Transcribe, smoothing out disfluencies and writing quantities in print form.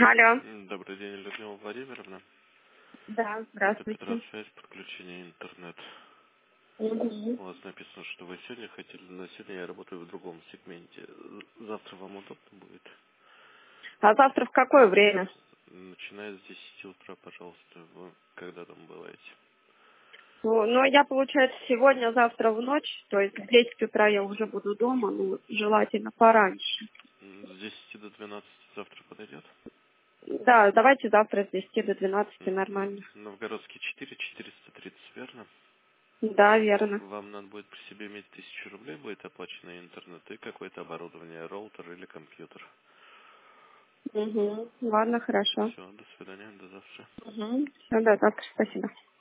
Алло. Добрый день, Людмила Владимировна. Да, Это здравствуйте. Петросвязь, подключение интернет. Мгм. У вас написано, что вы сегодня хотели, но сегодня я работаю в другом сегменте. Завтра вам удобно будет? А завтра в какое время? Начиная с 10 утра, пожалуйста. Вы когда там бываете? Ну, я, получается, сегодня, завтра в ночь, то есть в 10 утра я уже буду дома, ну, желательно пораньше. С 10 до 12 завтра подойдет? Да, давайте завтра с 10 до 12 нормально. Новгородский 4, 430, верно? Да, верно. Вам надо будет при себе иметь 1000 рублей, будет оплачено интернет и какое-то оборудование, роутер или компьютер. Угу. Ладно, хорошо. Все, до свидания, до завтра. Угу. Все, до завтра, спасибо.